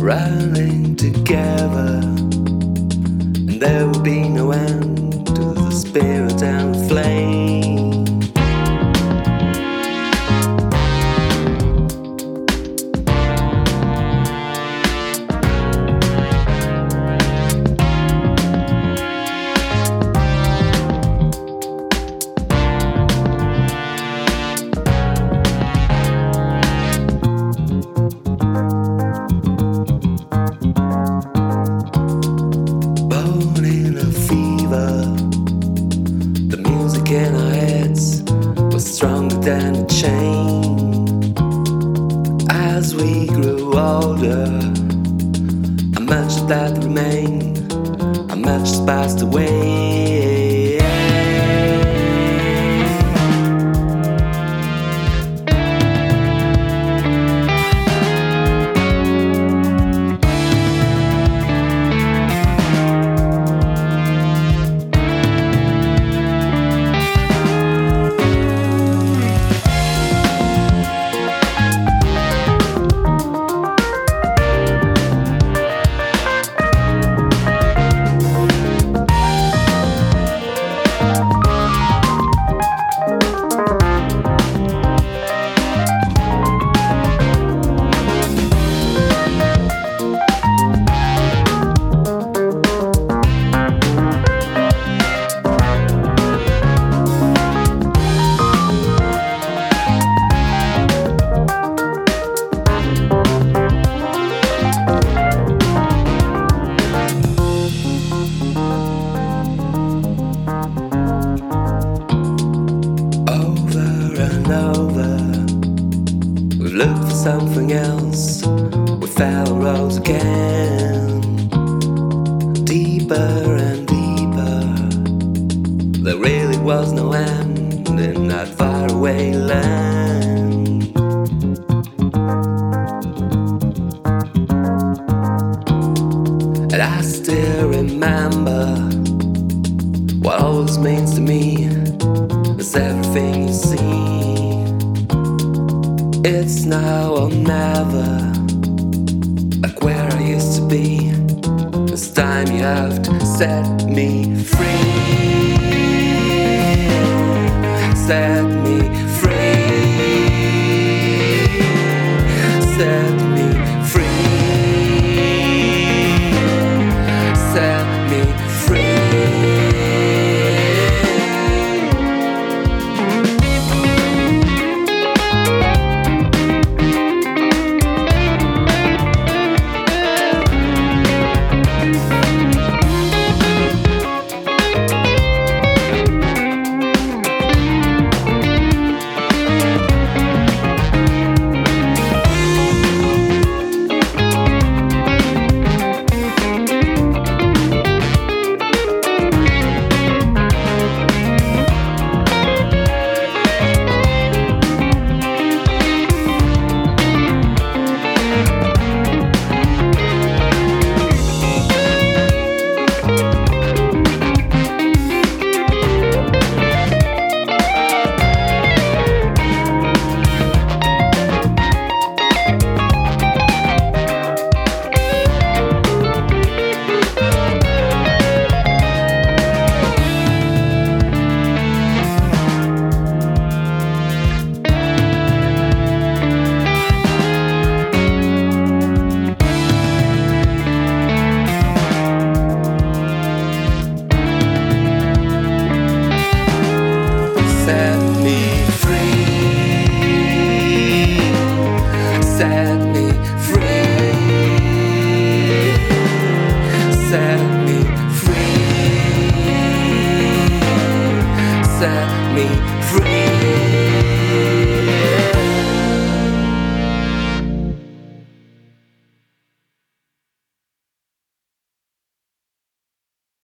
running together, and there will be no end to the spirit and flame. In our heads was stronger than a chain. As we grew older, how much of that remained, how much has passed away. We looked for something else, we fell and rose again, deeper and deeper. There really was no end in that faraway land. And I still remember what all this means to me. It's everything you see. It's now or never, like where I used to be. This time you have to set me free. Set me free. Set me free. Set me free. Set me free. Set me free. Set me free. Set me